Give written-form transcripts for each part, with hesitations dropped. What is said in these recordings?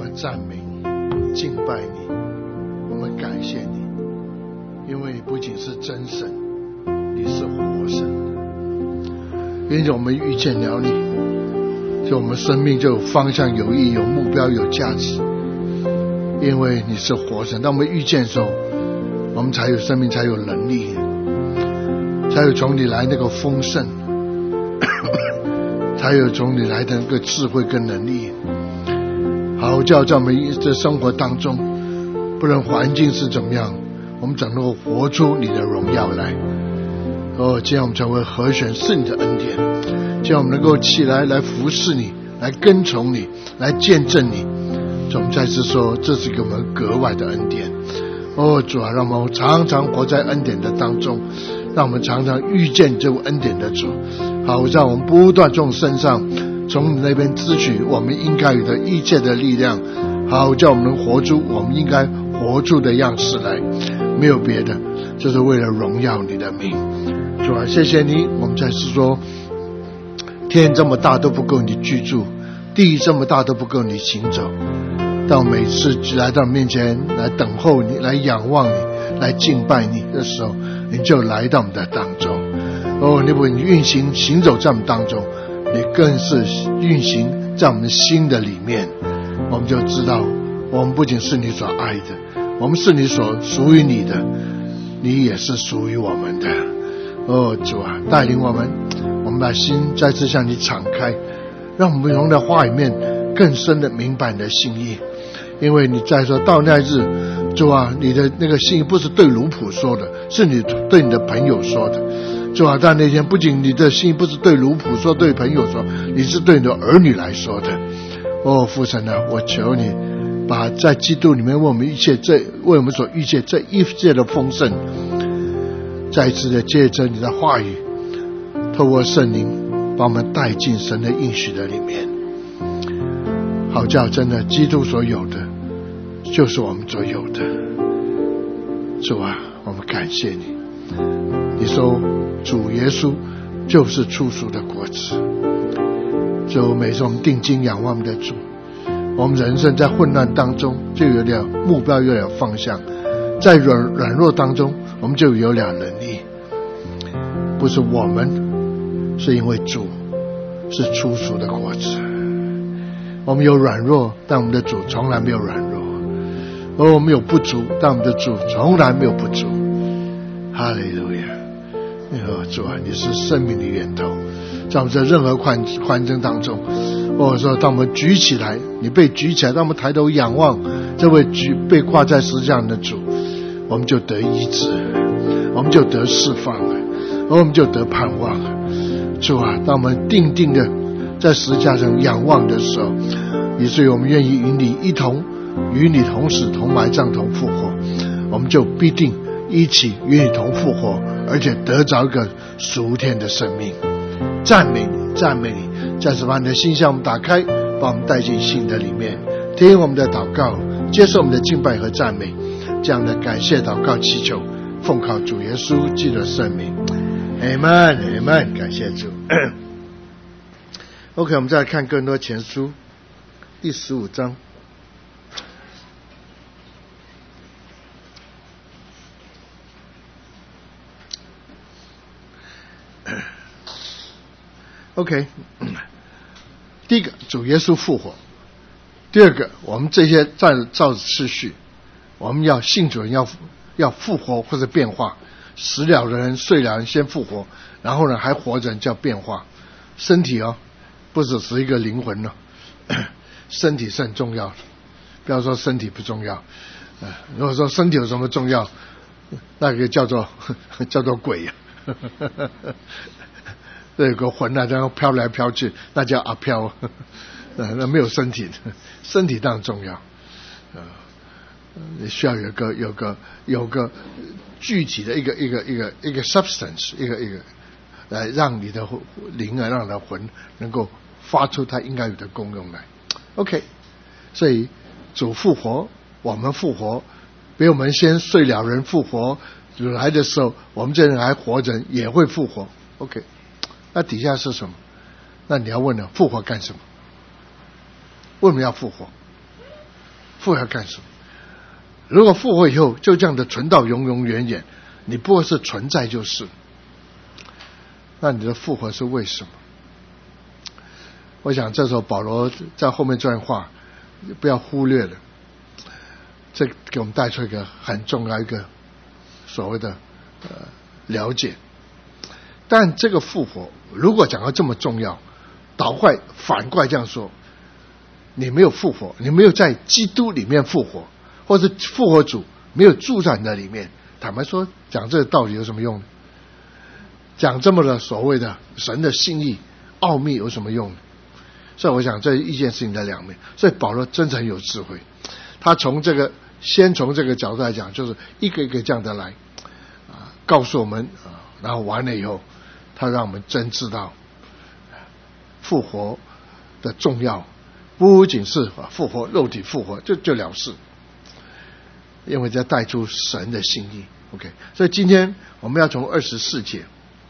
赞美你，敬拜你，我们感谢你，因为你不仅是真神，你是活神。因为我们遇见了你，就我们生命就有方向、有意义、有目标、有价值。因为你是活神，当我们遇见的时候，我们才有生命，才有能力，才有从你来那个丰盛，才有从你来的那个智慧跟能力。好叫在我们这生活当中，不论环境是怎么样，我们怎能够活出你的荣耀来。今天我们成为和弦，是你的恩典。今天我们能够起来服侍你，来跟从你，来见证你。我们再次说，这是给我们格外的恩典。主啊，让我们常常活在恩典的当中，让我们常常遇见这位恩典的主。好，让我们不断从身上，从你那边支取我们应该有的一切的力量。好，叫我们能活出我们应该活出的样式来，没有别的，就是为了荣耀你的名。主啊，谢谢你。我们再次说，天这么大都不够你居住，地这么大都不够你行走。当每次来到你面前，来等候你，来仰望你，来敬拜你的时候，你就来到我们的当中。你运行行走在我们当中，你更是运行在我们心的里面。我们就知道，我们不仅是你所爱的，我们是你所属于你的，你也是属于我们的。主啊，带领我们把心再次向你敞开，让我们从你的话里面更深的明白你的心意。因为你在说到那日，主啊，你的那个心意不是对奴仆说的，是你对你的朋友说的。主啊，在那天不仅你的心意不是对奴仆说，对朋友说，你是对你的儿女来说的。父神啊，我求你把在基督里面为我们所遇见这一切的丰盛，再一次的借着你的话语，透过圣灵把我们带进神的应许的里面。好叫真的基督所有的就是我们所有的。主啊，我们感谢你。你说主耶稣就是初熟的果子。就每次我们定睛仰望我们的主，我们人生在混乱当中就有点目标，有点方向，在软弱当中我们就有点能力。不是我们，是因为主是初熟的果子。我们有软弱，但我们的主从来没有软弱。我们有不足，但我们的主从来没有不足。哈利路亚！主啊，你是生命的源头，在我们这任何环境当中，说当我们举起来，你被举起来，当我们抬头仰望这位被挂在十字架上的主，我们就得医治，我们就得释放了，我们就得盼望了。主啊，当我们定定的在十字架上仰望的时候，以至于我们愿意与你同死同埋葬同复活，我们就必定一起与你同复活，而且得着一个属天的生命。赞美你，赞美你！再次把你的心向我们打开，把我们带进信的里面，听我们的祷告，接受我们的敬拜和赞美。这样的感谢祷告祈求，奉靠主耶稣基督的圣名。Amen Amen， 感谢主。OK， 我们再来看哥林多前书第15章。OK， 第一个，主耶稣复活；第二个，我们这些照次序，我们要信主人要复活或者变化。死了的人、睡了的人先复活，然后呢还活着人叫变化。身体不只是一个灵魂身体是很重要的。不要说身体不重要，如果说身体有什么重要，那个叫做鬼呀。这有个魂这样飘来飘去，那叫阿飘。那没有身体的，身体当然重要。你需要有个具体的一个 substance， 一个来让你的灵让你的魂能够发出它应该有的功用来。OK， 所以主复活，我们复活，比我们先睡了人复活，来的时候我们这人还活着也会复活。OK， 那底下是什么？那你要问了，复活干什么？为什么要复活？ 复活要干什么？如果复活以后就这样的存到永永远远，你不过是存在就是，那你的复活是为什么？我想这时候保罗在后面这段话不要忽略了，这给我们带出一个很重要一个所谓的了解。但这个复活如果讲到这么重要，反过来这样说，你没有复活，你没有在基督里面复活，或是复活主没有住在你的里面，坦白说讲这个道理有什么用呢？讲这么的所谓的神的心意奥秘有什么用呢？所以我想这一件事情的两面，所以保罗真的很有智慧，他先从这个角度来讲，就是一个一个这样的来告诉我们然后完了以后他让我们真知道复活的重要，不仅是复活肉体复活就了事，因为这带出神的心意。 OK， 所以今天我们要从24节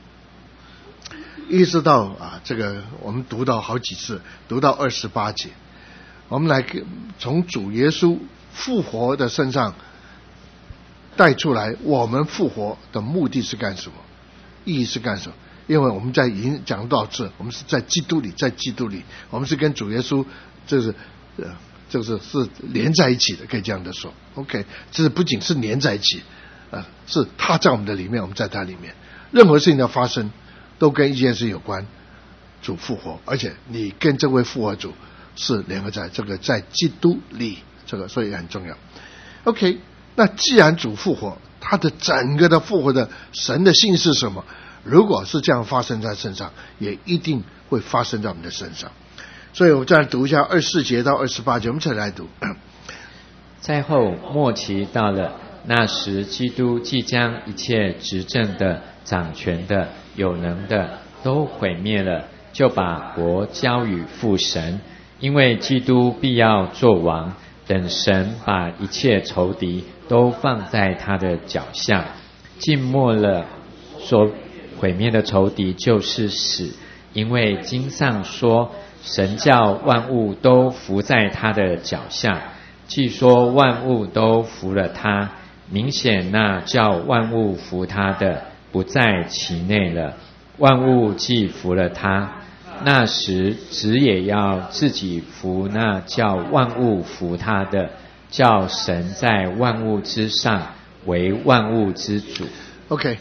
一直到这个我们读到好几次，读到28节，我们来从主耶稣复活的身上带出来我们复活的目的是干什么，意义是干什么。因为我们已经讲到这，我们是在基督里，在基督里我们是跟主耶稣是连在一起的，可以这样的说。 OK， 这是不仅是连在一起是他在我们的里面，我们在他里面，任何事情的发生都跟一件事有关，主复活，而且你跟这位复活主是联合在这个在基督里，这个所以很重要。 OK， 那既然主复活，他的整个的复活的神的性是什么？如果是这样发生在身上，也一定会发生在我们的身上。所以我再来读一下24节到28节，我们再来读。 在后末期到了，那时基督即将一切执政的、掌权的、有能的都毁灭了，就把国交与父神，因为基督必要作王，等神把一切仇敌都放在他的脚下。尽末了，所毁灭的仇敌就是死，因为经上说，神叫万物都服在他的脚下。既说万物都服了他，明显那叫万物服他的不在其内了。万物既服了他，那时子也要自己服那叫万物服他的，叫神在万物之上为万物之主。 OK，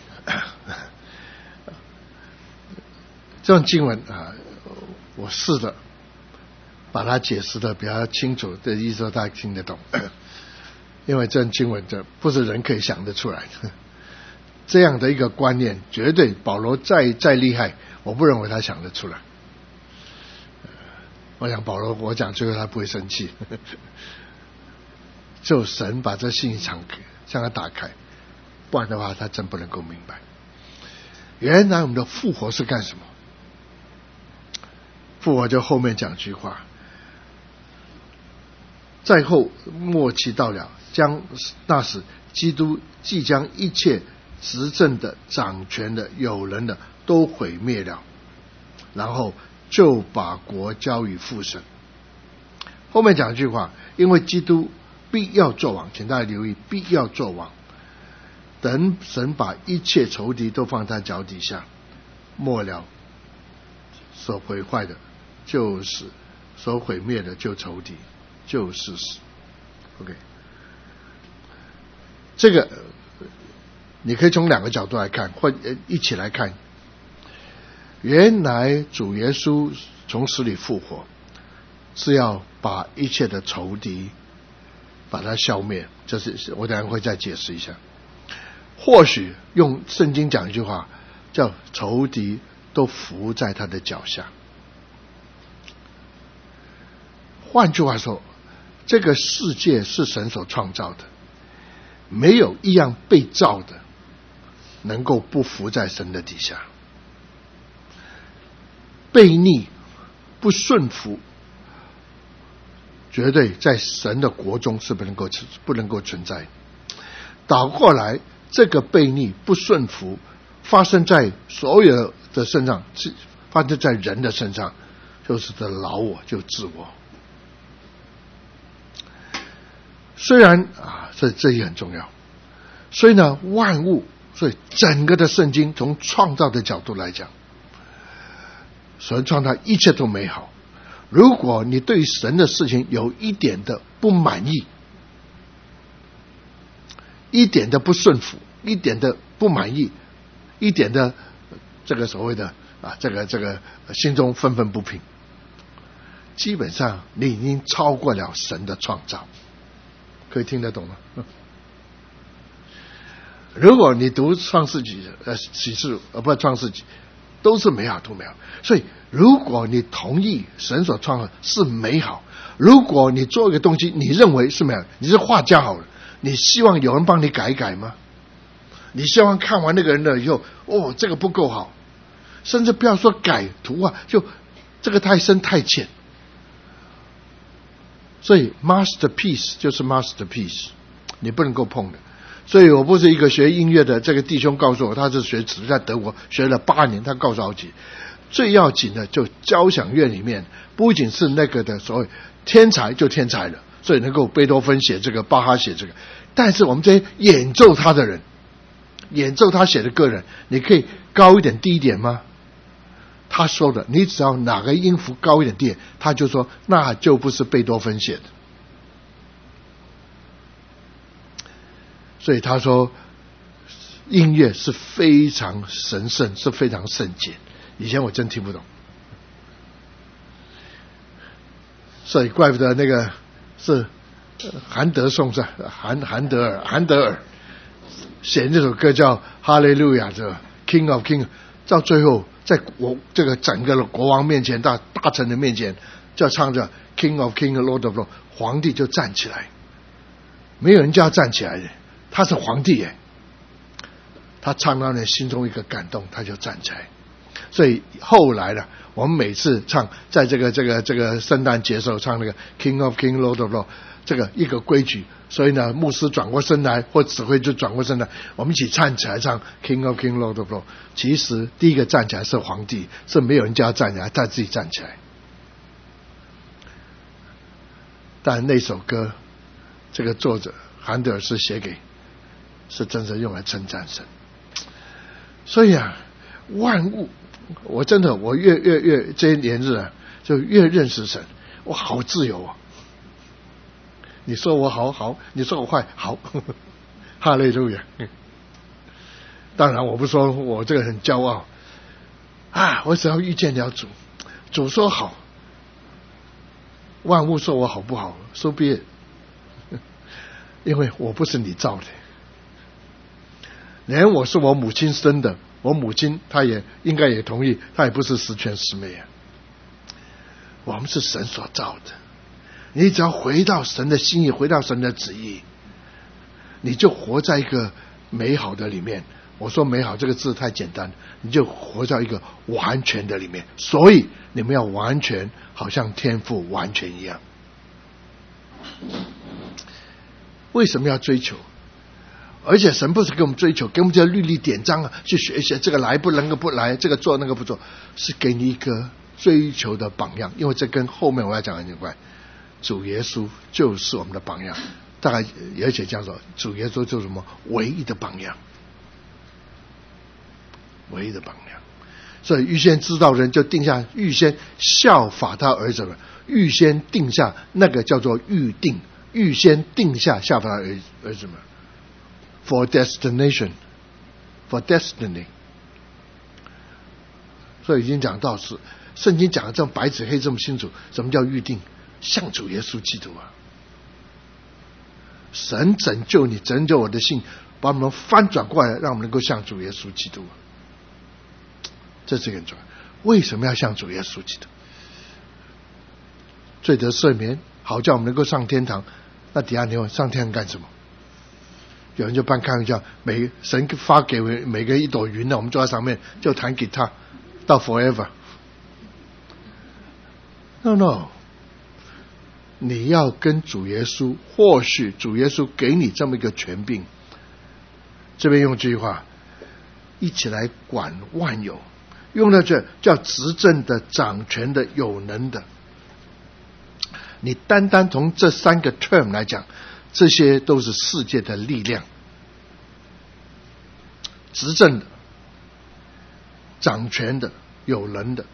这种经文我试着把它解释的比较清楚的意思大家听得懂，因为这种经文这不是人可以想得出来的，这样的一个观念绝对保罗再厉害，我不认为他想得出来。我想保罗我讲最后他不会生气，就神把这信向他打开，不然的话他真不能够明白原来我们的复活是干什么。复活就后面讲句话，在后末期到了，那时基督即将一切执政的、掌权的、有人的都毁灭了，然后就把国交与父神。后面讲一句话，因为基督必要作王，请大家留意，必要作王，等神把一切仇敌都放在脚底下，末了所毁坏的就是死，所毁灭的就仇敌，就是死。 OK， 这个你可以从两个角度来看，或一起来看。原来主耶稣从死里复活，是要把一切的仇敌把它消灭，这是我等一下会再解释一下。或许用圣经讲一句话，叫仇敌都伏在他的脚下。换句话说，这个世界是神所创造的，没有一样被造的能够不服在神的底下。悖逆不顺服，绝对在神的国中是不能够存在。倒过来，这个悖逆不顺服发生在所有的身上，发生在人的身上，就是这老我，就自我。 虽然这也很重要。所以呢，万物，所以整个的圣经从创造的角度来讲，神创造一切都美好。如果你对神的事情有一点的不满意，一点的不顺服，一点的不满意，一点的这个所谓的这个心中愤愤不平，基本上你已经超过了神的创造。可以听得懂吗？如果你读创世纪、启示不是创世纪，都是美好，都美好。所以如果你同意神所创造是美好，如果你做一个东西你认为是美好，你是画家好了，你希望有人帮你改一改吗？你希望看完那个人了以后，这个不够好，甚至不要说改图画，就这个太深太浅。所以 masterpiece 就是 masterpiece， 你不能够碰的。所以我不是一个学音乐的这个弟兄告诉我，他是学在德国学了8年，他告诉好几，最要紧的就交响乐里面不仅是那个的所谓天才就天才了，所以能够贝多芬写这个，巴哈写这个，但是我们这些演奏他的人，演奏他写的歌人，你可以高一点低一点吗？他说的，你只要哪个音符高一点低一点，他就说那就不是贝多芬写的。所以他说音乐是非常神圣，是非常圣洁。以前我真听不懂，所以怪不得那个是韩德颂是韩德尔写那首歌叫哈利路亚的 King of King， 到最后在这个整个的国王面前，大臣的面前，就唱着 King of King Lord of Lord， 皇帝就站起来，没有人叫他站起来的，他是皇帝耶，他唱到你心中一个感动，他就站起来。所以后来呢，我们每次唱在这个圣诞节时候唱那个 King of King Lord of Lord， 这个一个规矩。所以呢，牧师转过身来或指挥就转过身来，我们一起站起来唱 King of King Lord of Lord。 其实第一个站起来是皇帝，是没有人叫他站起来，他自己站起来。但那首歌这个作者韩德尔是写给，是真正用来称赞神。所以万物，我真的我越这些年日就越认识神，我好自由啊！你说我好，你说我坏好，哈利路亚。当然我不说我这个很骄傲我只要遇见了主，主说好，万物说我好不好，so be it，因为我不是你造的，连我是我母亲生的，我母亲她也应该也同意，她也不是十全十美我们是神所造的，你只要回到神的心意，回到神的旨意，你就活在一个美好的里面。我说美好这个字太简单，你就活在一个完全的里面。所以你们要完全，好像天父完全一样。为什么要追求？而且神不是给我们追求，给我们这律例典章去学习，这个来不能够不来，这个做那个不做，是给你一个追求的榜样。因为这跟后面我要讲的很有关，主耶稣就是我们的榜样。大概而且讲说，主耶稣就是什么唯一的榜样，唯一的榜样。所以预先知道人就定下，预先效法他儿子们，预先定下那个叫做预定，预先定下效法他儿子们。For destination, for destiny。 所以已经讲到是圣经讲的这么白纸黑这么清楚，什么叫预定？像主耶稣基督神拯救你，拯救我的心，把我们翻转过来，让我们能够像主耶稣基督这是很重要。为什么要像主耶稣基督？罪得赦免，好叫我们能够上天堂。那底下你问上天堂干什么？有人就半开玩笑，神发给每个一朵云呢，我们坐在上面就弹吉他到 forever。 No， 你要跟主耶稣，或许主耶稣给你这么一个权柄，这边用这句话，一起来管万有，用到这叫执政的、掌权的、有能的。你单单从这3个 term 来讲， 这些都是世界的力量，执政的、掌权的、有能的，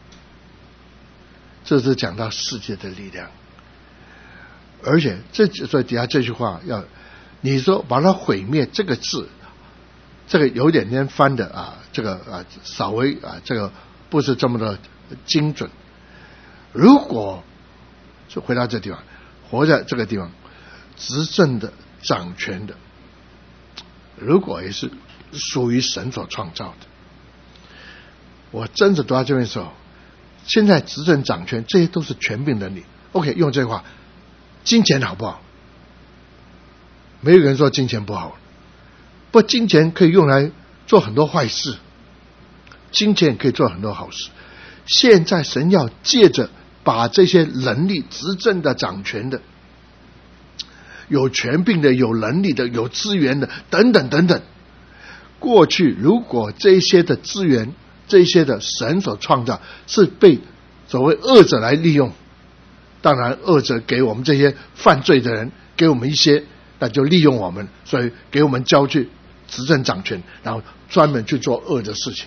这是讲到世界的力量。而且所以底下这句话要你说把它毁灭这个字，这个有点点翻的这个稍微这个不是这么的精准。如果就回到这地方，活在这个地方，执政的、掌权的，如果也是属于神所创造的，我真的读到这边的时候，现在执政掌权这些都是权柄能力。OK， 用这句话，金钱好不好？没有人说金钱不好，不，金钱可以用来做很多坏事，金钱也可以做很多好事。现在神要借着把这些能力、执政的、掌权的、有权柄的、有能力的、有资源的等等等等，过去如果这些的资源、这些的神所创造是被所谓恶者来利用，当然恶者给我们这些犯罪的人给我们一些，那就利用我们，所以给我们交去执政掌权，然后专门去做恶的事情。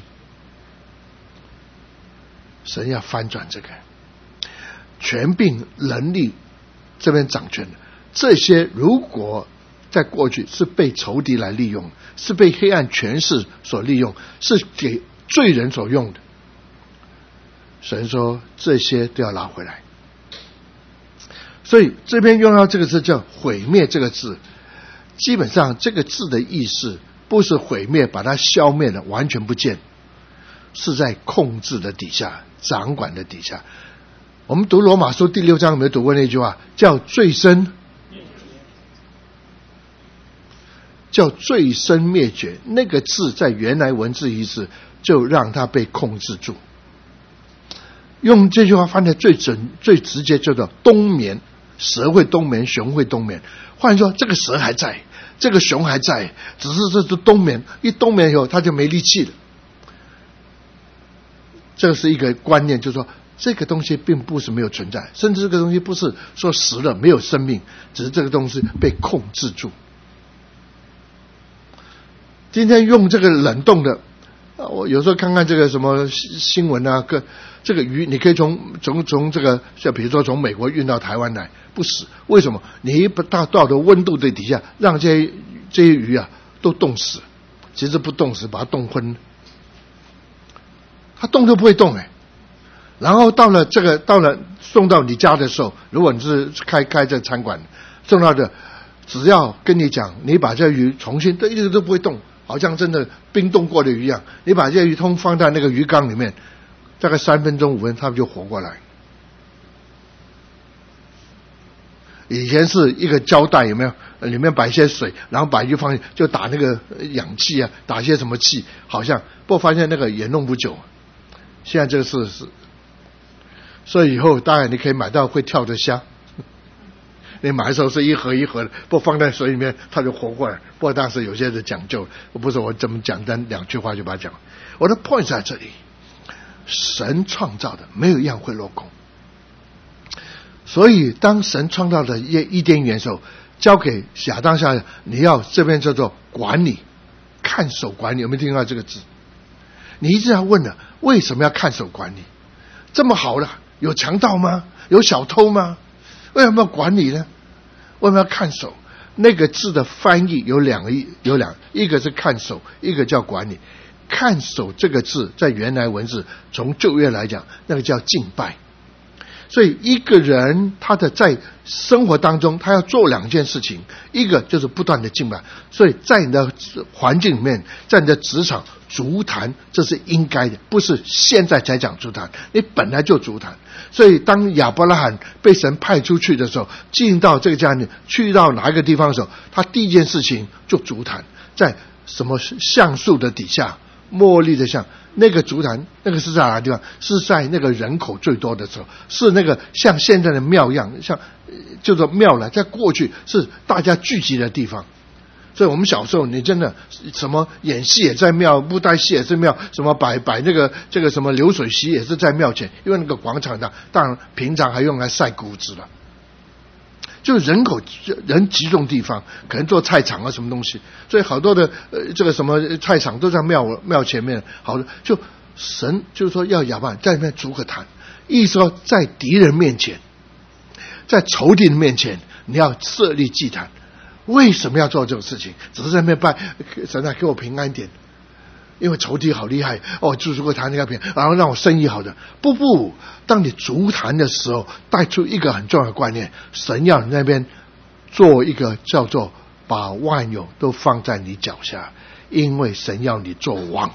神要翻转这个权柄能力这边掌权的，这些如果在过去是被仇敌来利用，是被黑暗权势所利用，是给罪人所用的，神说这些都要拿回来。所以这边用到这个字叫毁灭这个字，基本上这个字的意思不是毁灭把它消灭了完全不见，是在控制的底下、掌管的底下。我们读罗马书第6章有没有读过那句话，叫罪生灭绝？那个字在原来文字意思就让它被控制住。用这句话翻的最直接，叫做冬眠。蛇会冬眠，熊会冬眠。换言说，这个蛇还在，这个熊还在，只是这是冬眠，一冬眠以后它就没力气了。这是一个观念，就是说这个东西并不是没有存在，甚至这个东西不是说死了没有生命，只是这个东西被控制住。今天用这个冷冻的，我有时候看看这个什么新闻啊，这个鱼你可以从这个，像比如说从美国运到台湾来不死，为什么？你不到的温度的底下，让这些鱼都冻死，其实不冻死，把它冻昏，它动都不会动然后到了送到你家的时候，如果你是开这餐馆，送到的只要跟你讲，你把这鱼重新一直都不会动，好像真的冰冻过的鱼一样，你把这鱼通放在那个鱼缸里面，大概3分钟5分钟它们就活过来。以前是一个胶带，有没有？里面摆一些水，然后把鱼放进，就打那个氧气打一些什么气，好像不过发现那个也弄不久。现在这个是，所以以后当然你可以买到会跳的虾。你买的时候是一盒一盒的，不放在水里面它就活过来。不过当时有些的讲究，不是我怎么讲单2句话就把它讲。我的 point 在这里，神创造的没有一样会落空。所以当神创造的伊甸园的时候，交给亚当夏，你要这边叫做管理、看守管理，有没有听到这个字？你一直要问的，为什么要看守管理？这么好了，有强盗吗？有小偷吗？为什么要管理呢？为什么要看守？那个字的翻译有两个，一个是看守，一个叫管理。看守这个字在原来文字从旧约来讲，那个叫敬拜。所以一个人他的在生活当中，他要做2件事情，一个就是不断的敬拜。所以在你的环境里面，在你的职场足坛，这是应该的，不是现在才讲足坛，你本来就足坛。所以当亚伯拉罕被神派出去的时候，进到这个家里，去到哪一个地方的时候，他第一件事情就足坛，在什么橡树的底下，茉莉的橡，那个足坛，那个是在哪个地方？是在那个人口最多的时候，是那个像现在的庙一样，像就说庙了，在过去是大家聚集的地方。所以我们小时候，你真的什么演戏也在庙，布袋戏也是庙，什么摆那个这个什么流水席也是在庙前，因为那个广场上，当然平常还用来晒谷子了。 就人集中地方，可能做菜场啊什么东西，所以好多的这个什么菜场都在庙前面。好的，就神就是说要亚伯兰在那边筑个坛，意思说在敌人面前，在仇敌人面前，你要设立祭坛。为什么要做这种事情？只是在那边拜神啊，给我平安点，因为仇敌好厉害哦，筑个坛那个平安，然后让我生意好的。不，当你筑坛的时候，带出一个很重要的观念，神要你那边做一个叫做把万有都放在你脚下，因为神要你做王。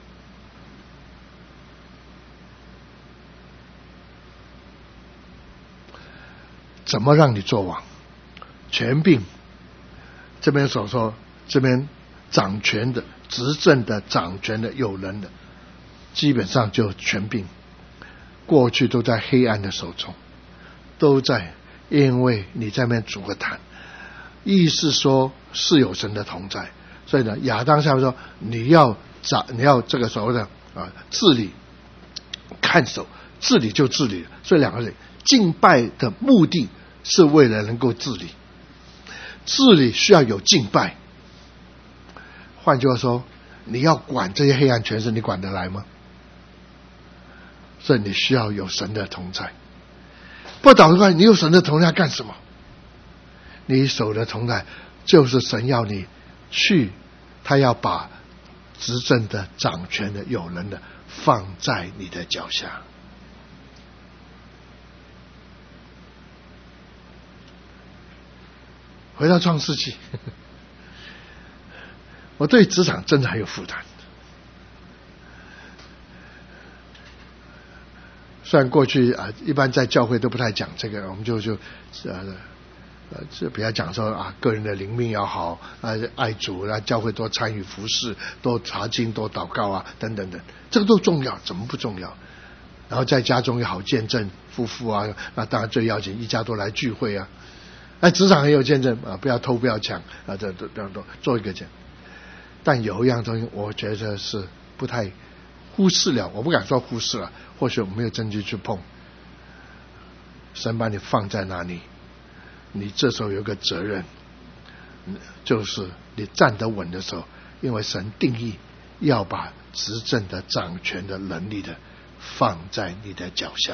怎么让你做王？权柄，这边所说，这边掌权的、执政的、掌权的、有人的，基本上就权柄。过去都在黑暗的手中，都在，因为你在那边筑个坛，意思说是有神的同在。所以呢，亚当下面说你要这个所谓的治理、看守，治理就治理。所以两个人敬拜的目的是为了能够治理，治理需要有敬拜。换句话说，你要管这些黑暗权势，你管得来吗？所以你需要有神的同在。不祷告，你有神的同在干什么？你手的同在就是神要你去，他要把执政的、掌权的、有人的放在你的脚下。回到创世纪，我对职场真的很有负担。虽然过去一般在教会都不太讲这个，我们就不要讲说个人的灵命要好爱主教会多参与服事，多查经，多祷告等等等，这个都重要，怎么不重要？然后在家中也好见证夫妇那当然最要紧，一家都来聚会职场也有见证不要偷不要抢这做一个讲。但有一样东西我觉得是不太忽视了，我不敢说忽视了，或许我没有证据去碰。神把你放在那里，你这时候有个责任，就是你站得稳的时候，因为神定义要把执政的、掌权的、能力的放在你的脚下。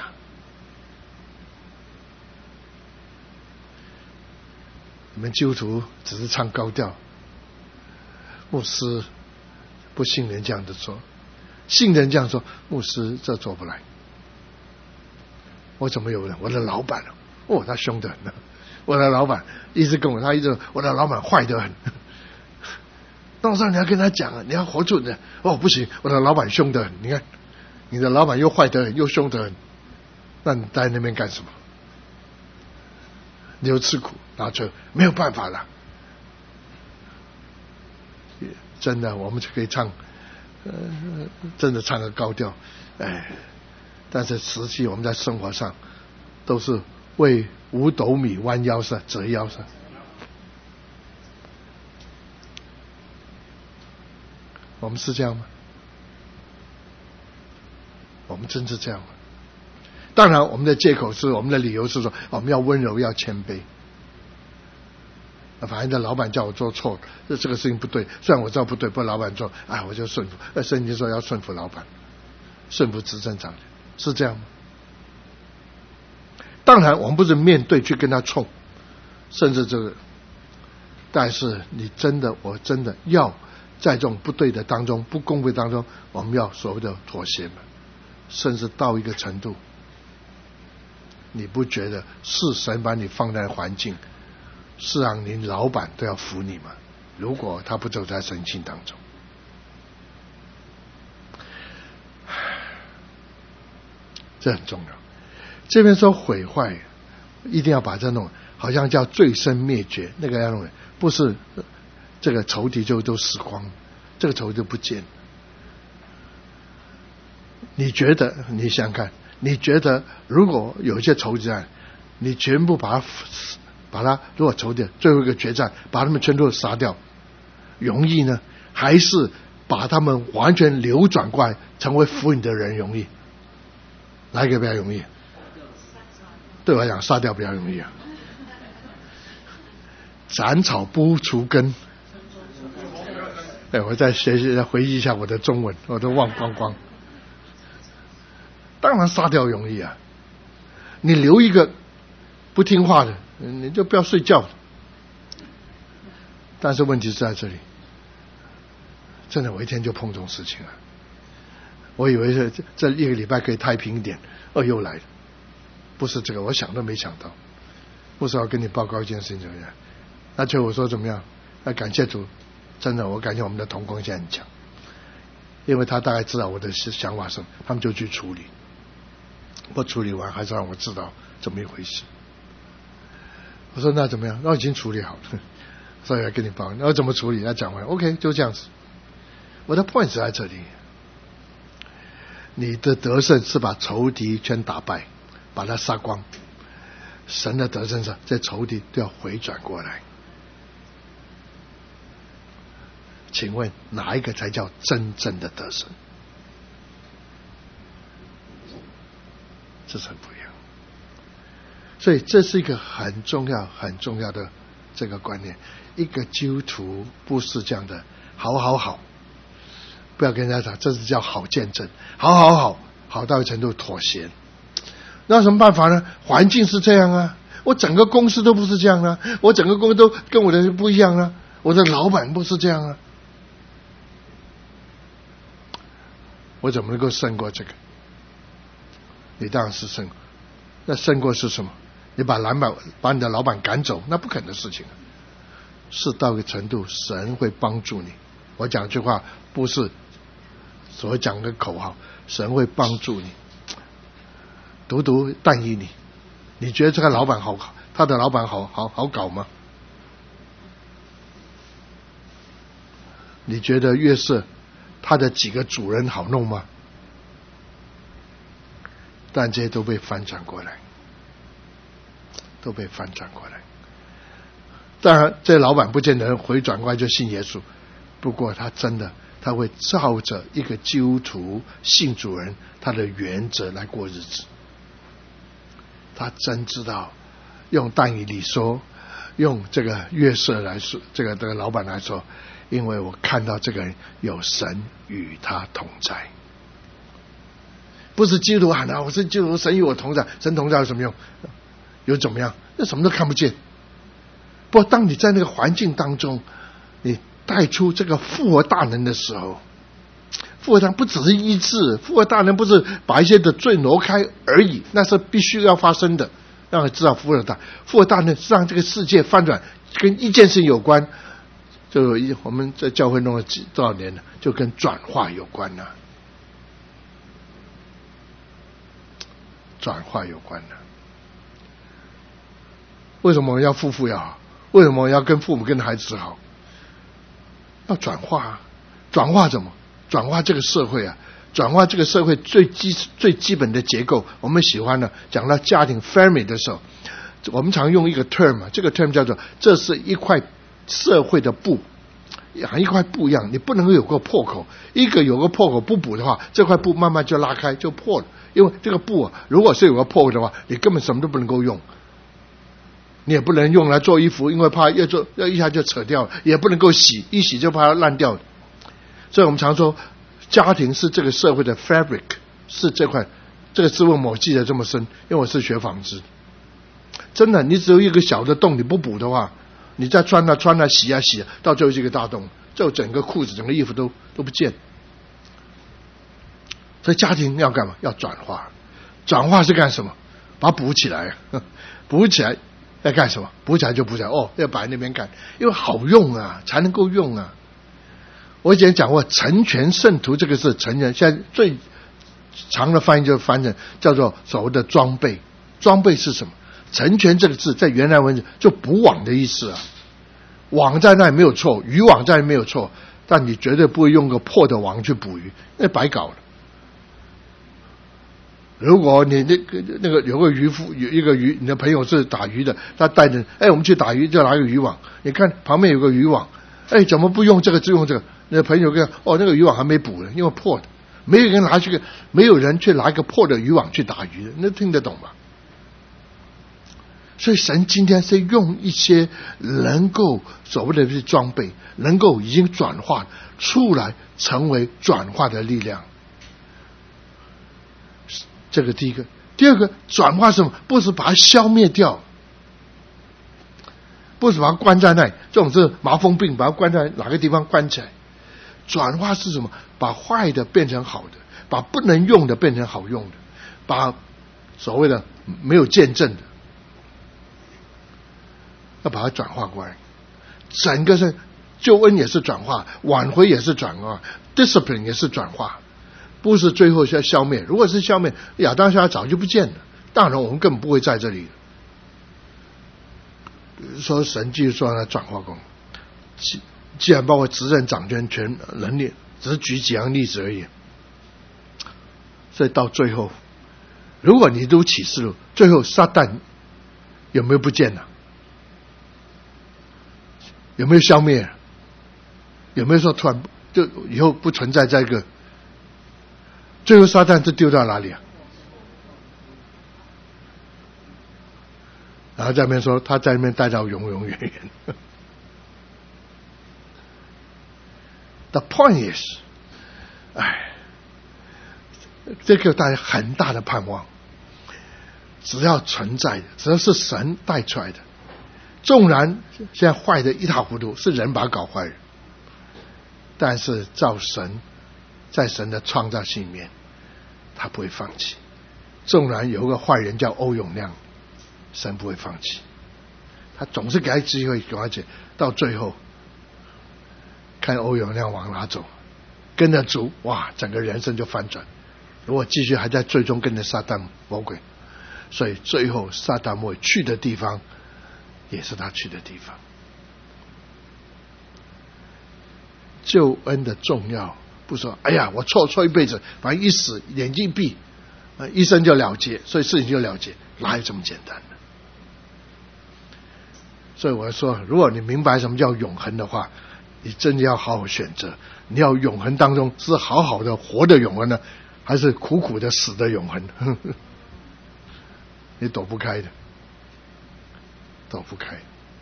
你们基督徒只是唱高调，牧师不信人这样的做，信人这样说，牧师这做不来。我怎么有人？我的老板他凶得很我的老板一直跟我，我的老板坏得很。到时候你要跟他讲你要活出的不行，我的老板凶得很。你看，你的老板又坏得很，又凶得很，那你待在那边干什么？你又吃苦，然后就没有办法了。真的，我们就可以唱，真的唱个高调，但是实际我们在生活上都是为5斗米弯腰折腰。我们是这样吗？我们真是这样吗？当然我们的借口是，我们的理由是说我们要温柔，要谦卑。反正这老板叫我做错，这个事情不对，虽然我知道不对，不过老板做我就顺服。圣经说要顺服老板，顺服执政长，是这样吗？当然我们不是面对去跟他冲，甚至但是我真的要在这种不对的当中，不公平当中，我们要所谓的妥协嘛，甚至到一个程度，你不觉得是神把你放在环境，是让您老板都要服你吗？如果他不走在神性当中，这很重要。这边说毁坏，一定要把这弄，好像叫罪生灭绝，那个要弄，不是这个仇敌就都死光，这个仇敌就不见。你觉得，你想想看，你觉得如果有一些仇敌战，你全部把他如果仇敌最后一个决战把他们全都杀掉容易呢，还是把他们完全流转过来成为服你的人容易？哪一个比较容易？对我来讲杀掉比较容易斩草不除根。我再学习回忆一下我的中文，我都忘光光。当然杀掉容易啊，你留一个不听话的，你就不要睡觉。但是问题是在这里，真的我一天就碰这种事情了。我以为是这一个礼拜可以太平一点，又来了。不是这个，我想都没想到。牧师要跟你报告一件事情怎么样？那就我说怎么样？那感谢主，真的我感谢我们的同工现在很强，因为他大概知道我的想法是什么，他们就去处理。不处理完还是让我知道怎么一回事。我说那怎么样？那我已经处理好了，所以要跟你报。那我怎么处理？他讲完 ，OK， 就这样子。我的 point 是在这里，你的得胜是把仇敌全打败，把他杀光。神的得胜是这仇敌都要回转过来。请问哪一个才叫真正的得胜？这是很不一样。所以这是一个很重要很重要的这个观念。一个基督徒不是这样的，好，不要跟人家讲，这是叫好见证，好到一个程度妥协。那有什么办法呢？环境是这样啊，我整个公司都不是这样啊，我整个公司都跟我的不一样啊，我的老板不是这样啊，我怎么能够胜过这个？你当然是胜，那胜过是什么？你把你的老板赶走，那不可能的事情啊。是到一个程度，神会帮助你。我讲句话不是所讲的口号，神会帮助你。读但以理，你觉得这个老板好，他的老板好搞吗？你觉得约瑟他的几个主人好弄吗？但这些都被翻转过来，当然这老板不见得回转过来就信耶稣，不过他会照着一个基督徒信主人他的原则来过日子。他真知道用但以理说，用这个约瑟来说，这个老板来说，因为我看到这个人有神与他同在。不是基督徒喊我是基督徒，神与我同在，神同在有什么用？有怎么样？那什么都看不见。不过当你在那个环境当中，你带出这个复活大能的时候，复活大能不只是医治，复活大能不是把一些的罪挪开而已，那是必须要发生的。让人知道复活大能是让这个世界翻转，跟一件事有关。就我们在教会弄了多少年了，就跟转化有关了。转化有关的。为什么我们要夫妇要好？为什么我要跟父母跟孩子好？要转化啊！转化什么？转化这个社会啊！转化这个社会最基本的结构。我们喜欢呢，讲到家庭 family 的时候，我们常用一个 term， 这个 term 叫做这是一块社会的布，像一块布一样，你不能够有个破口，有个破口不补的话，这块布慢慢就拉开就破了。因为这个布啊，如果是有个破口的话，你根本什么都不能够用，你也不能用来做衣服，因为怕要一下就扯掉了，也不能够洗，一洗就怕它烂掉了。所以我们常说，家庭是这个社会的 fabric， 是这块。这个字为什么我记得这么深？因为我是学纺织，真的，你只有一个小的洞，你不补的话，你再穿啊洗啊，到最后是一个大洞，就整个裤子整个衣服都不见。所以家庭要干嘛？要转化。转化是干什么？把它补起来。补起来要干什么？补起来就补起来。要摆在那边干，因为好用啊，才能够用啊。我以前讲过，成全圣徒这个是成全，现在最长的翻译就翻成叫做所谓的装备。装备是什么？成全这个字在原来文字就补网的意思啊。网在那里没有错，渔网在那里没有错，但你绝对不会用个破的网去捕鱼，那白搞了。如果你那个有个渔夫，有一个你的朋友是打鱼的，他带着我们去打鱼就拿个渔网，你看旁边有个渔网，怎么不用这个只用这个？那个朋友跟那个渔网还没补呢，因为破的，没有人去拿一个破的渔网去打鱼，那听得懂吗？ 所以神今天是用一些能够所谓的装备，能够已经转化出来，成为转化的力量。这个第一个。第二个，转化是什么？不是把它消灭掉，不是把它关在那里，这种是麻风病，把它关在哪个地方关起来。转化是什么？把坏的变成好的，把不能用的变成好用的，把所谓的没有见证的，要把它转化过来。整个是救恩也是转化，挽回也是转化， discipline 也是转化，不是最后要消灭。如果是消灭，亚当夏娃早就不见了，当然我们根本不会在这里。说神继续说他转化工，既然包括执政掌权权能力，只是举几样例子而已。所以到最后，如果你读启示录，最后撒旦有没有不见了？有没有消灭？有没有说突然就以后不存在这个？最后撒旦是丢到哪里啊？然后在那边说他在那边待到永永远远。The point is， 这个带来很大的盼望。只要存在的，只要是神带出来的，纵然现在坏的一塌糊涂，是人把它搞坏了，但是照神在神的创造性里面，他不会放弃。纵然有个坏人叫欧永亮，神不会放弃，他总是给他机会，而且到最后看欧永亮往哪走，跟着主，哇，整个人生就翻转。如果继续还在最终跟着撒旦魔鬼，所以最后撒旦魔鬼去的地方也是他去的地方。救恩的重要不说哎呀我错一辈子，反正一死眼睛一闭，一生就了结，所以事情就了结，哪有这么简单的？所以我说，如果你明白什么叫永恒的话，你真的要好好选择。你要永恒当中是好好的活的永恒呢，还是苦苦的死的永恒？你躲不开的，躲不开。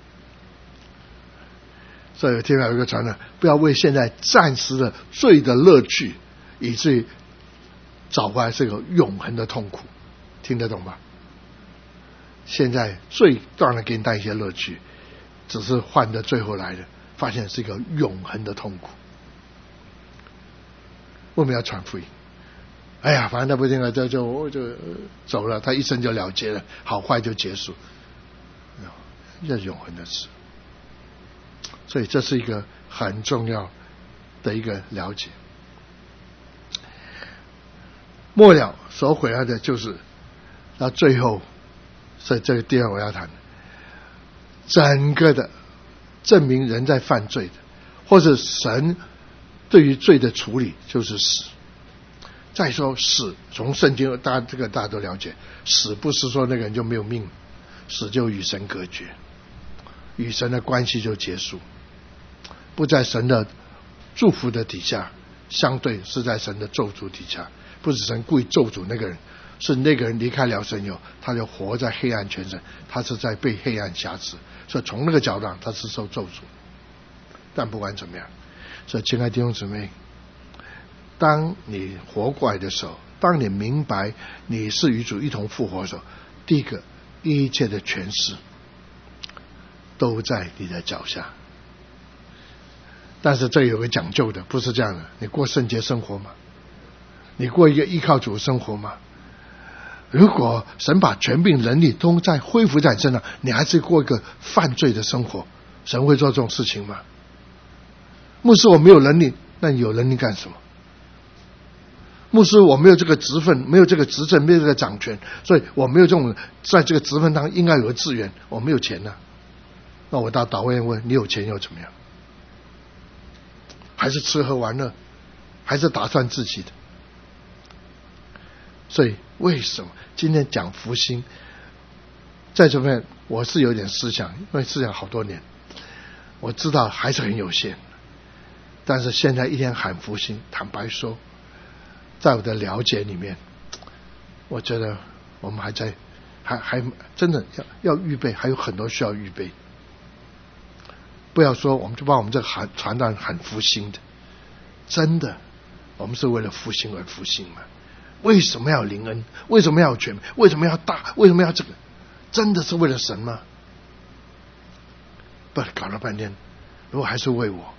所以听到有一个传呢，不要为现在暂时的罪的乐趣，以至于找回来这个永恒的痛苦。听得懂吧？现在罪当然给你带一些乐趣，只是换的最后来的，发现是一个永恒的痛苦。我们要传福音，哎呀，反正他不听了，就走了，他一生就了结了，好坏就结束，这是永恒的事。所以这是一个很重要的一个了解。末了所毁坏的就是到最后，所以这个第二我要谈，整个的证明人在犯罪的，或者神对于罪的处理就是死。再说死，从圣经大家都了解，死不是说那个人就没有命，死就与神隔绝，与神的关系就结束，不在神的祝福的底下，相对是在神的咒诅底下。不是神故意咒诅那个人，是那个人离开了神以后，他就活在黑暗全身，他是在被黑暗辖制，所以从那个角度上他是受咒诅。但不管怎么样，所以亲爱的弟兄姊妹，当你活过来的时候，当你明白你是与主一同复活的时候，第一个，一切的权势都在你的脚下。但是这有个讲究的，不是这样的，你过圣洁生活吗？你过一个依靠主的生活吗？如果神把权柄能力都在恢复在身上，你还是过一个犯罪的生活，神会做这种事情吗？牧师我没有能力，那你有能力干什么？牧师我没有这个职分，没有这个职政，没有这个掌权，所以我没有这种在这个职分当中应该有个资源，我没有钱呢。那我到祷告问你有钱又怎么样？还是吃喝玩乐，还是打算自己的？所以为什么今天讲福音，在这边我是有点思想，因为思想好多年，我知道还是很有限，但是现在一天喊福音，坦白说，在我的了解里面，我觉得我们还在还真的要预备，还有很多需要预备。不要说我们就把我们这个传道人喊复兴的，真的我们是为了复兴而复兴吗？为什么要灵恩？为什么要全？为什么要大？为什么要这个？真的是为了神吗？不，搞了半天，如果还是为我，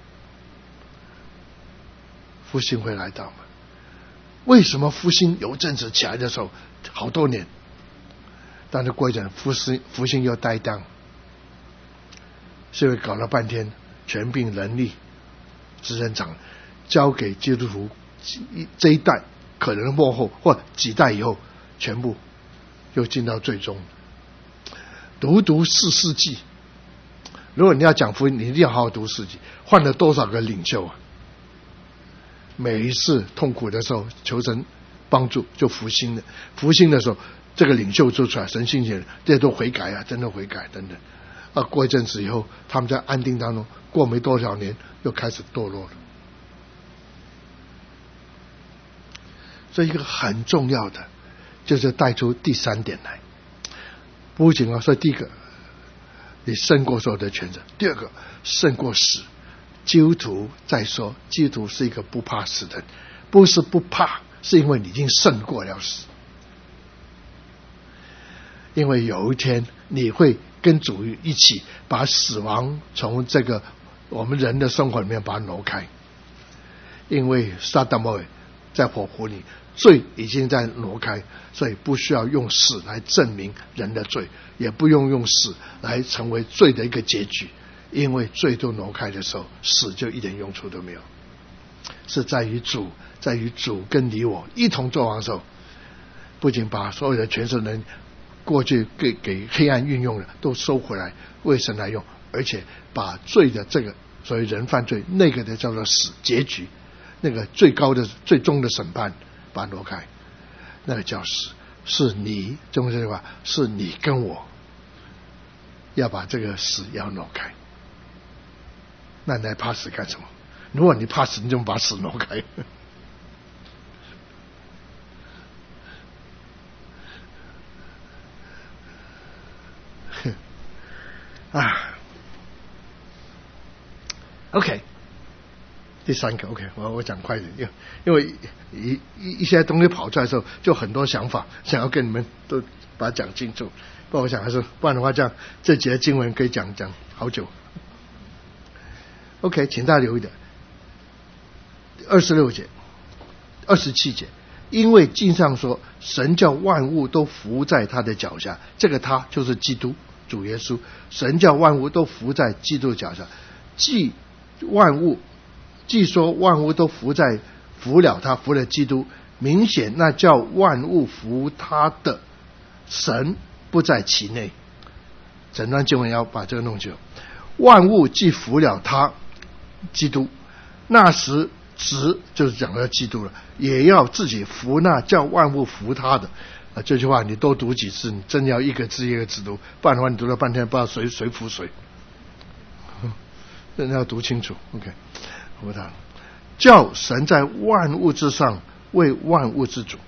复兴会来到吗？为什么复兴有阵子起来的时候好多年，但是过一阵复兴又呆档？是因为搞了半天，权柄能力执政长交给基督徒这一代，可能幕后或几代以后，全部又进到最终。读4世纪，如果你要讲福音，你一定要好好读4纪，换了多少个领袖啊！每一次痛苦的时候，求神帮助就复兴了。复兴的时候，这个领袖就出来，神兴起来，这些都悔改啊，真的悔改等等。过一阵子以后，他们在安定当中，过没多少年，又开始堕落了。所以一个很重要的，就是带出第3点来。不仅说第一个，你胜过所有的权势；第二个，胜过死。基督徒再说，基督徒是一个不怕死的人，不是不怕，是因为你已经胜过了死。因为有一天你会跟主一起把死亡从这个我们人的生活里面把它挪开。因为撒旦魔鬼在火湖里，罪已经在挪开，所以不需要用死来证明人的罪，也不用死来成为罪的一个结局。因为罪都挪开的时候，死就一点用处都没有。是在于主跟你我一同作王的时候，不仅把所有的权势能过去给黑暗运用的都收回来，为神来用，而且把罪的这个所谓人犯罪那个的叫做死结局，那个最高的最终的审判把它挪开，那个叫死。是你中这句话，是你跟我要把这个死要挪开。那你还怕死干什么？如果你怕死，你就把死挪开。OK， 第3个 OK， 我讲快一点，因为一些东西跑出来的时候，就很多想法想要跟你们都把它讲清楚。不然我想还是，不然的话这样这节经文可以讲好久。OK， 请大家留意点26节、27节，因为经上说，神叫万物都服在他的脚下，这个他就是基督主耶稣。神叫万物都服在基督的脚下，既说万物都服了他，服了基督，明显那叫万物服他的神不在其内。整段经文要把这个弄清楚，万物既服了他基督，那时子就是讲到基督了，也要自己服那叫万物服他的。这句话你多读几次，你真要一个字一个字读，不然的话你读了半天不知道谁服谁。真的要读清楚。 OK， 我讲叫神在万物之上为万物之主。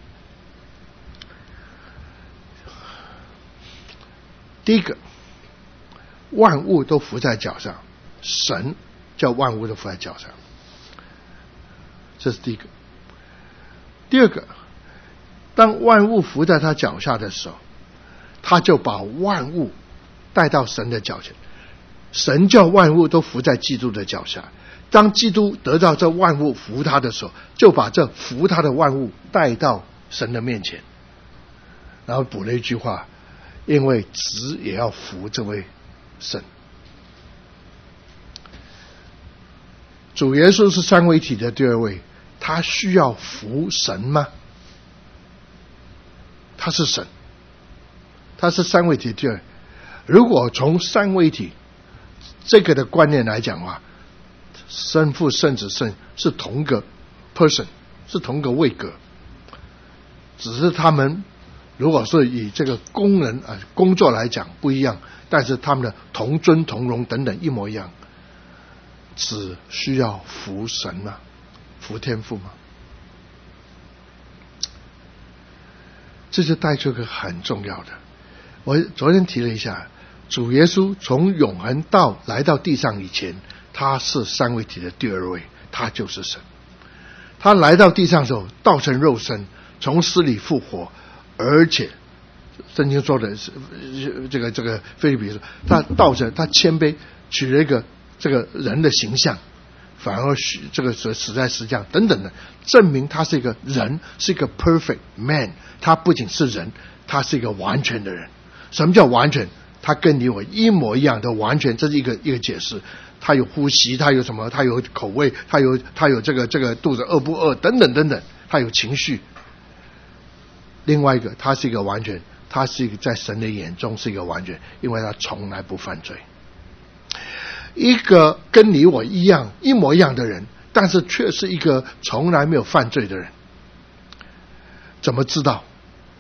第一个，万物都伏在脚上，神叫万物都伏在脚上，这是第一个。第二个，当万物伏在他脚下的时候，他就把万物带到神的脚前。神叫万物都伏在基督的脚下，当基督得到这万物服他的时候，就把这服他的万物带到神的面前。然后补了一句话，因为子也要服这位神。主耶稣是三位一体的第二位，他需要服神吗？他是神，他是三位一体第二。如果从三位一体这个的观念来讲的话，圣父圣子圣是同个 person， 是同个位格，只是他们如果是以这个功能工作来讲不一样，但是他们的同尊同荣等等一模一样。只需要服神吗？服天父吗？这就带出一个很重要的， 我昨天提了一下，主耶稣从永恒到来到地上以前，他是三位一体的第二位，他就是神。他来到地上的时候，道成肉身，从死里复活，而且圣经说的是这个腓立比说，他道成，他谦卑，取了一个这个人的形象，反而这个死在十字架等等的，证明他是一个人，是一个 perfect man。他不仅是人，他是一个完全的人。什么叫完全？他跟你我一模一样的完全，这是一个解释。他有呼吸，他有什么？他有口味，他有这个肚子饿不饿等等等等，他有情绪。另外一个，他是一个完全，他是一个在神的眼中是一个完全，因为他从来不犯罪。一个跟你我一样一模一样的人，但是却是一个从来没有犯罪的人，怎么知道？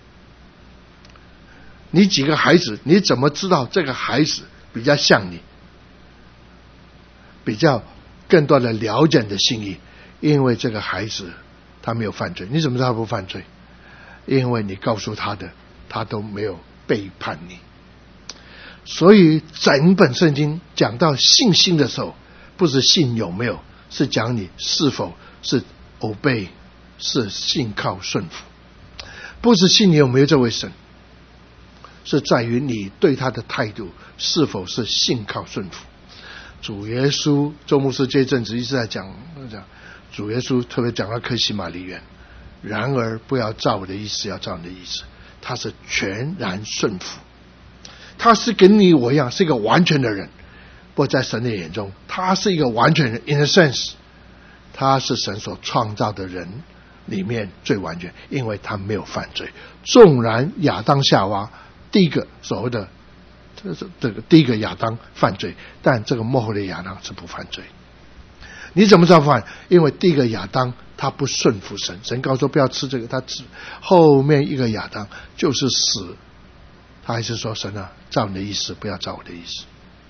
你几个孩子，你怎么知道这个孩子比较像你，比较更多的了解你的心意？因为这个孩子他没有犯罪。你怎么知道他不犯罪？因为你告诉他的，他都没有背叛你。所以整本圣经讲到信心的时候，不是信有没有，是讲你是否是 obey， 是信靠顺服。不是信你有没有这位神，是在于你对他的态度是否是信靠顺服。主耶稣，周牧师这一阵子一直在讲主耶稣特别讲到客西马尼园，然而不要照我的意思，要照你的意思。他是全然顺服，他是跟你我一样是一个完全的人。不过在神的眼中，他是一个完全人 in a sense， 他是神所创造的人里面最完全，因为他没有犯罪。纵然亚当夏娃第一个所谓的这个第一个亚当犯罪，但这个末后的亚当是不犯罪。你怎么知道犯？因为第一个亚当他不顺服神，神告诉说不要吃这个，他吃。后面一个亚当就是死，他还是说神啊，照你的意思，不要照我的意思。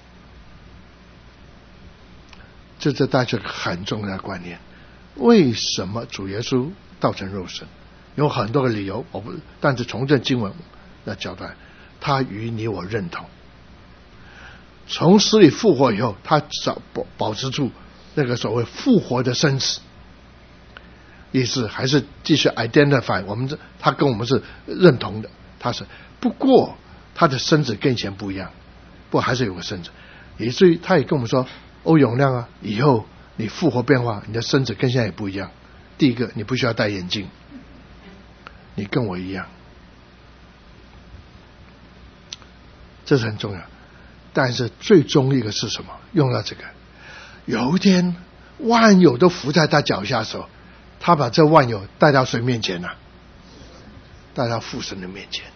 这带着很重要的观念。为什么主耶稣道成肉身？有很多个理由，但是从这经文的角度，他与你我认同。从死里复活以后，他保持住那个所谓复活的身子，意思还是继续 identify 他跟我们是认同的。他是不过他的身子跟以前不一样，不过还是有个身子。以至于他也跟我们说，欧永亮啊，以后你复活变化，你的身子跟现在也不一样。第一个，你不需要戴眼镜，你跟我一样，这是很重要。但是最终一个是什么？用到这个，有一天万有都伏在他脚下的时候，他把这万有带到谁面前呢？带到父神的面前。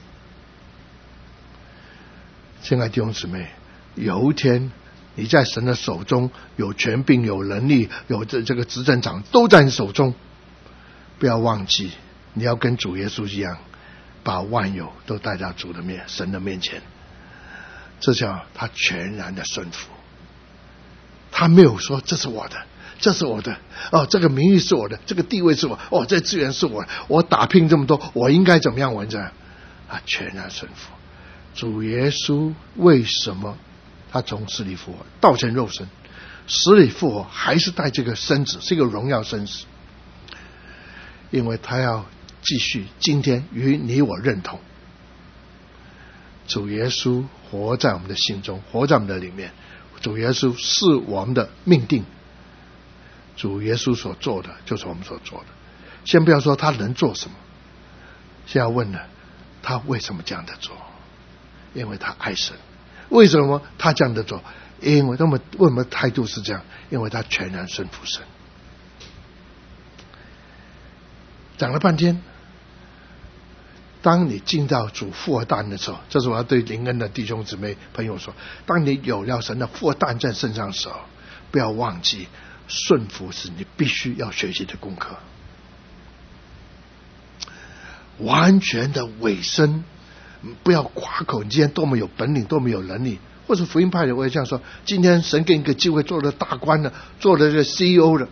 亲爱的弟兄姊妹，有一天你在神的手中，有权柄，有能力，有这个执政长都在你手中。不要忘记，你要跟主耶稣一样，把万有都带到神的面前。这叫他全然的顺服。他没有说这是我的，这是我的，这个名誉是我的，这个地位是我，这资源是我打拼这么多，我应该怎么样完成？全然顺服。主耶稣为什么他从死里复活，道成肉身，死里复活，还是带这个身子，是一个荣耀身子？因为他要继续今天与你我认同。主耶稣活在我们的心中，活在我们的里面。主耶稣是我们的命定，主耶稣所做的就是我们所做的。先不要说他能做什么，现在问了，他为什么这样的做？因为他爱神。为什么他这样的做？因为为什么态度是这样？因为他全然顺服神。讲了半天，当你进到主复活大恩的时候，这是我要对灵恩的弟兄姊妹朋友说，当你有了神的复活大恩在身上的时候，不要忘记顺服是你必须要学习的功课。完全的委身，不要夸口你今天多么有本领，多么有能力。或者福音派的我也这样说，今天神给你个机会，做了大官了，做了这个 CEO 了，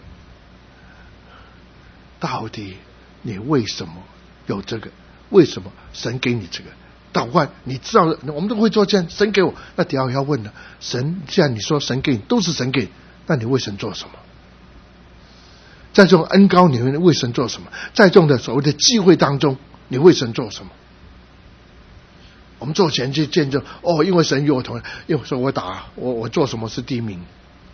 到底你为什么有这个？为什么神给你这个？ 祷告，你知道我们都会做这样，神给我，那等下要问了，神既然你说神给你，都是神给你，那你为神做什么？在这种恩膏里面为神做什么？在这种的所谓的机会当中，你为神做什么？我们做前去见证，因为神与我同在，因为说我做什么是第一名，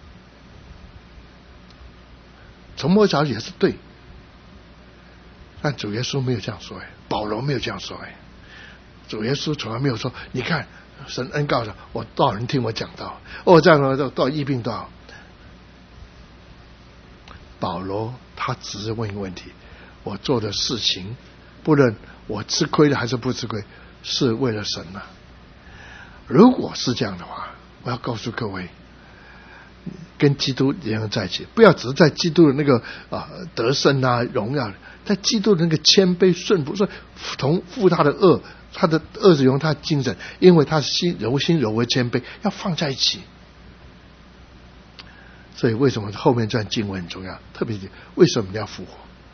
从摸着也是对，但主耶稣没有这样说，保罗没有这样说，主耶稣从来没有说，你看神恩告诉我多少人听我讲道，这样的多少疫病多少。保罗他只是问一个问题，我做的事情不论我吃亏了还是不吃亏，是为了神啊。如果是这样的话，我要告诉各位，跟基督联合在一起，不要只是在基督的那个得胜啊荣耀，在基督的那个谦卑顺服，说同负他的恶，他的恶是用他的精神，因为他心柔和谦卑，要放在一起。所以为什么后面这段经文很重要？特别是为什么你要复活？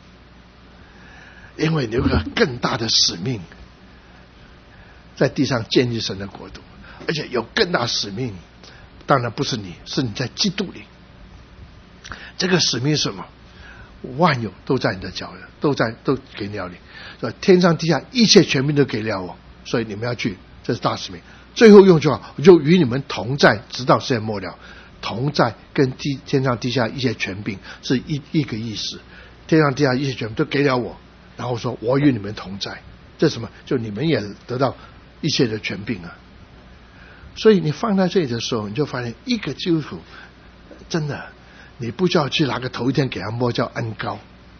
因为你有个更大的使命，在地上建立神的国度，而且有更大使命，当然不是你，是你在基督里。这个使命是什么？万有都在你的脚下，都给了你，天上地下一切权柄都给了我，所以你们要去，这是大使命。最后用句话，我就与你们同在，直到世界末了。同在跟天上地下一切权柄是一个意思，天上地下一切权柄都给了我，然后说我与你们同在，这是什么？就你们也得到一切的权柄啊。所以你放在这里的时候，你就发现一个基督徒真的，你不需要去拿个头一天给他摸叫恩膏，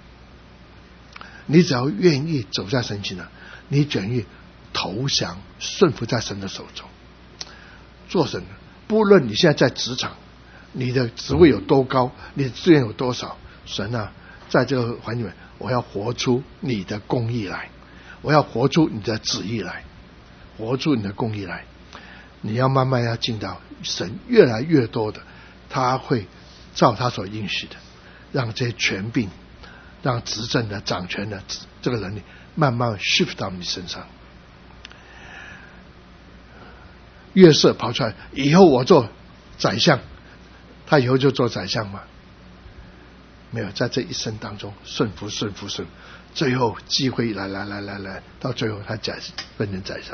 你只要愿意走在神前了，你愿意投降顺服在神的手中，做神。不论你现在在职场，你的职位有多高，你的资源有多少，神啊，在这个环境里，我要活出你的公义来，我要活出你的旨意来，活出你的公义来。你要慢慢要进到神越来越多的，他会照他所应许的，让这些权柄，让执政的掌权的这个能力慢慢 shift 到你身上。约瑟跑出来以后，我做宰相，他以后就做宰相吗？没有，在这一生当中顺服，最后机会来，到最后他变成宰相。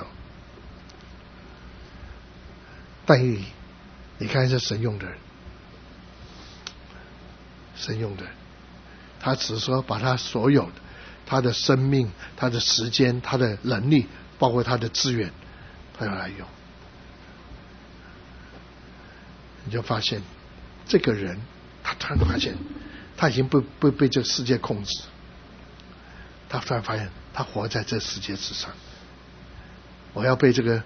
但以理，你看这神用的人，他只是说把他所有的，他的生命、他的时间、他的能力，包括他的资源，他要来用。你就发现这个人，他突然发现他已经不被这个世界控制，他突然发现他活在这世界之上。我要被这份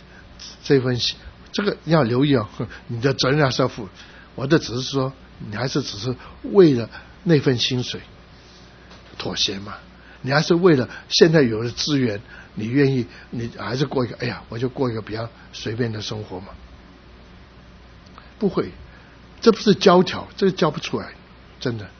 这个要留意你的责任要是要负。我的只是说，你还是只是为了那份薪水妥协嘛？你还是为了现在有的资源，你愿意，你还是过一个我就过一个比较随便的生活嘛？不会，这不是教条，这个教不出来，真的，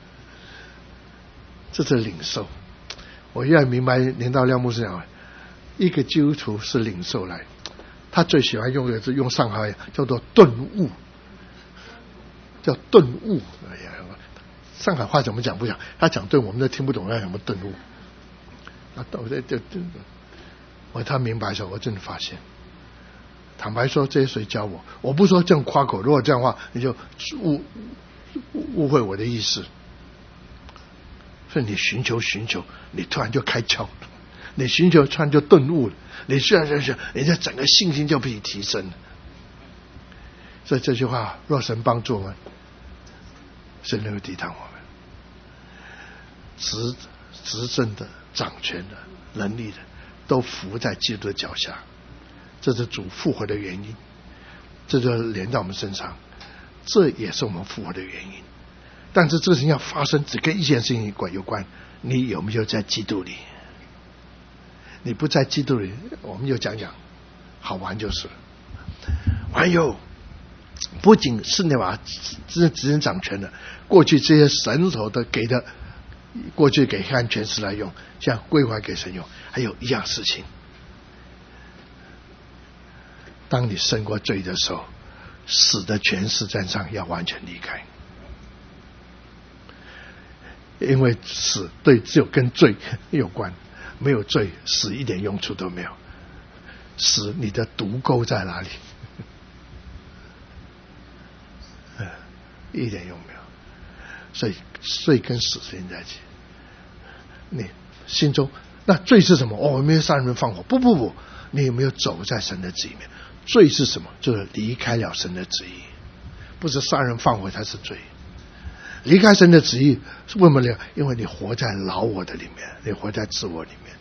这是领受。我越来明白连道亮牧师讲，一个基督徒是领受来，他最喜欢用的是用上海叫做顿悟，叫顿悟。上海话怎么讲不讲？他讲对，我们都听不懂他什么顿悟。他明白的时候，我真的发现。坦白说，这些谁教我？我不说这样夸口，如果这样的话，你就误会我的意思。所以你寻求，你突然就开窍了；你寻求，突然就顿悟了；你虽然你的整个信心就被提升了。所以这句话，若神帮助我们，神能够抵挡我们。执政的、掌权的、能力的，都服在基督的脚下。这是主复活的原因，这就连到我们身上，这也是我们复活的原因。但是这个事情要发生，只跟一件事情有关，你有没有在基督里？你不在基督里，我们就讲好玩就是了。还有，不仅是那把执政掌权的，过去这些神手的给的，过去给黑暗权势来用，现在归还给神用。还有一样事情， 当你胜过罪的时候，死的权势战上要完全离开。因为死对只有跟罪有关，没有罪死一点用处都没有。死你的毒钩在哪里？一点用没有。所以罪跟死连在一起。你心中那罪是什么？我没有杀人放火。不，你有没有走在神的旨意里面？罪是什么？就是离开了神的旨意，不是杀人放火才是罪。离开神的旨意是为什么呢？因为你活在老我的里面，你活在自我里面，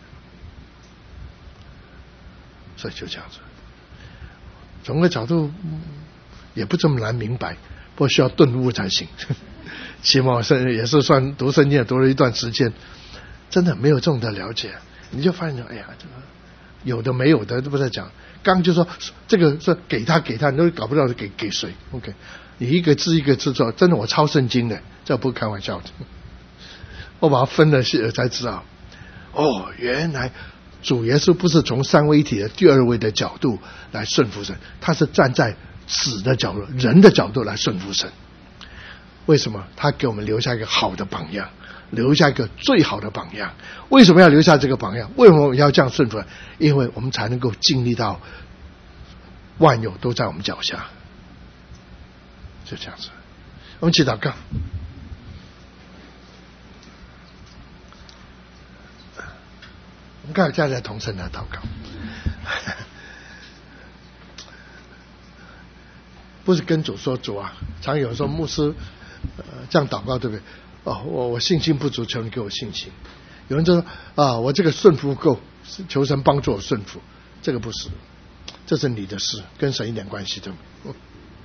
所以就这样子。从个角度也不这么难明白，不过需要顿悟才行。起码也是算读圣经读了一段时间，真的没有这种的了解，你就发现哎呀，这个有的没有的都不在讲。刚就说这个是给他，你都搞不到给谁 ？OK， 你一个字一个字做，真的我抄圣经的，这不是开玩笑的。我把它分了才知道，原来主耶稣不是从三位一体的第二位的角度来顺服神，他是站在子的角度、人的角度来顺服神。为什么？他给我们留下一个好的榜样，留下一个最好的榜样。为什么要留下这个榜样？为什么我们要这样顺服？因为我们才能够经历到万有都在我们脚下。就这样子，我们一起祷告。我们刚才站在同声来祷告，不是跟主说主啊，常有时候牧师这样祷告，对不对？我信心不足，求你给我信心。有人就说我这个顺服不够，求神帮助我顺服。这个不是，这是你的事，跟神一点关系都没有。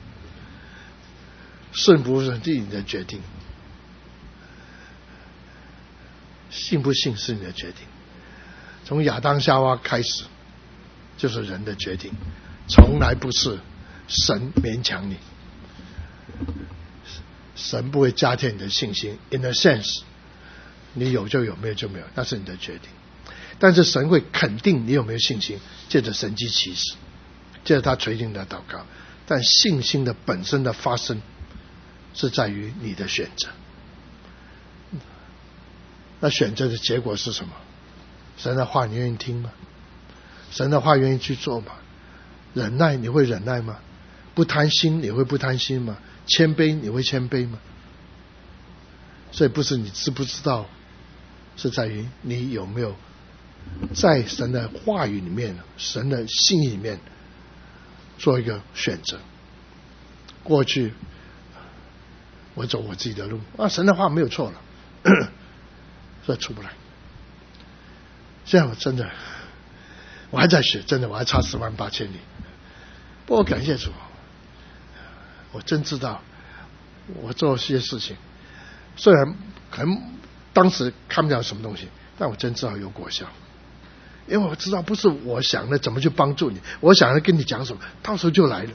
顺服是你的决定，信不信是你的决定。从亚当夏娃开始，就是人的决定，从来不是神勉强你。神不会加添你的信心 ，in a sense， 你有就有，没有就没有，那是你的决定。但是神会肯定你有没有信心，借着神迹奇事，借着他垂听的祷告。但信心的本身的发生，是在于你的选择。那选择的结果是什么？神的话你愿意听吗？神的话愿意去做吗？忍耐你会忍耐吗？不贪心你会不贪心吗？谦卑你会谦卑吗？所以不是你知不知道，是在于你有没有在神的话语里面、神的心意里面做一个选择。过去我走我自己的路神的话没有错了，所以出不来。现在我真的我还在学，真的我还差108000里。不过感谢主，我真知道我做些事情，虽然可能当时看不了什么东西，但我真知道有果效。因为我知道不是我想的怎么去帮助你，我想的跟你讲什么，到时候就来了。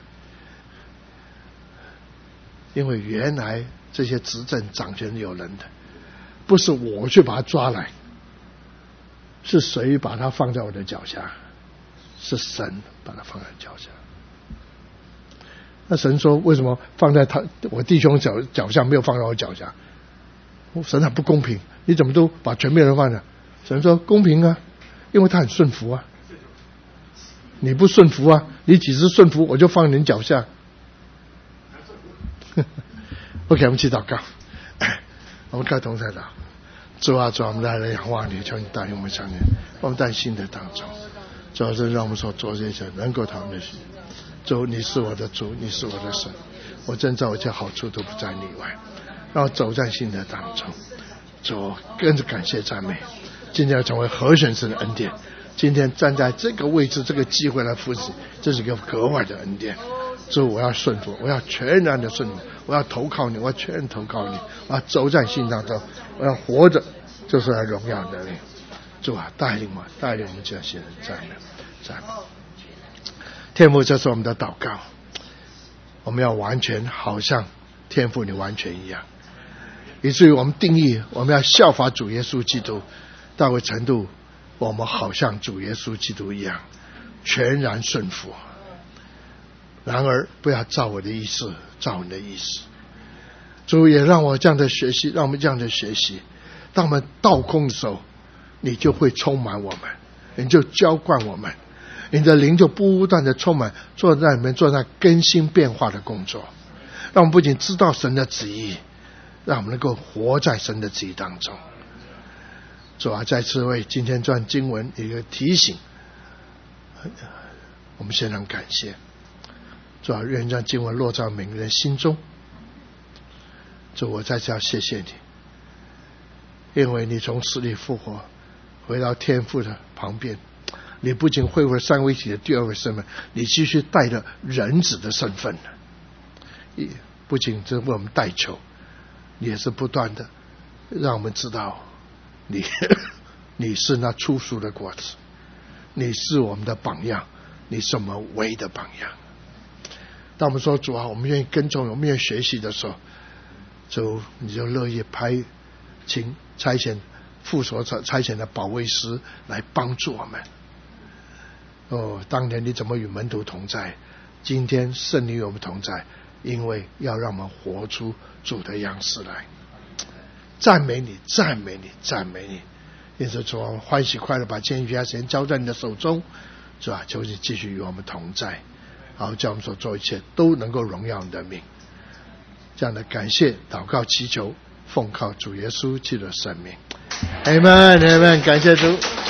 因为原来这些执政掌权有人的，不是我去把他抓来，是谁把他放在我的脚下？是神把他放在脚下。那神说为什么放在我弟兄脚下，没有放在我脚下？神很不公平，你怎么都把全面人放在？神说公平啊，因为他很顺服啊。你不顺服啊，你几时顺服我就放你脚下。OK， 我们去祷告。我们开同在祷。主啊，主啊，我们来仰望你，求你带领我们向前，我们在新的当中，主要是让我们所做这些能够他们的心。主，你是我的主，你是我的神，我真知道一切好处都不在你外，让我走在新的当中。主，跟着感谢赞美，今天要成为合选神的恩典。今天站在这个位置，这个机会来服侍，这是一个格外的恩典。主，我要顺服，我要全然的顺服，我要投靠你，我要全投靠你，我要走在信当中，我要活着，就是来荣耀的你。主啊，带领我们这些人，赞美。天父，这是我们的祷告，我们要完全好像天父你完全一样，以至于我们定义我们要效法主耶稣基督到个程度，我们好像主耶稣基督一样全然顺服。 然而不要照我的意思，照你的意思。主也让我这样的学习，让我们这样的学习。当我们倒空的时候，你就会充满我们，你就浇灌我们，你的灵就不断的充满，做在里面做那更新变化的工作。让我们不仅知道神的旨意，让我们能够活在神的旨意当中。主啊，再次为今天这段经文一个提醒，我们献上感谢。主啊，愿让经文落在每个人心中。主，我再次要谢谢你，因为你从死里复活，回到天父的旁边，你不仅恢复了三位一体的第二位身份，你继续带着人子的身份，不仅是为我们代求，你也是不断的让我们知道你是那初熟的果子，你是我们的榜样，你是我们唯一的榜样。当我们说主啊，我们愿意跟从，我们愿意学习的时候，主你就乐意请差遣父所差遣的保惠师来帮助我们。当年你怎么与门徒同在，今天圣灵与我们同在，因为要让我们活出主的样式来。赞美你，赞美你，赞美你。因此主啊，欢喜快乐把今天余下时间交在你的手中，主啊，求你继续与我们同在，好叫我们所做一切都能够荣耀你的名。这样的感谢祷告祈求，奉靠主耶稣基督的圣名。Amen， Amen， 感谢主。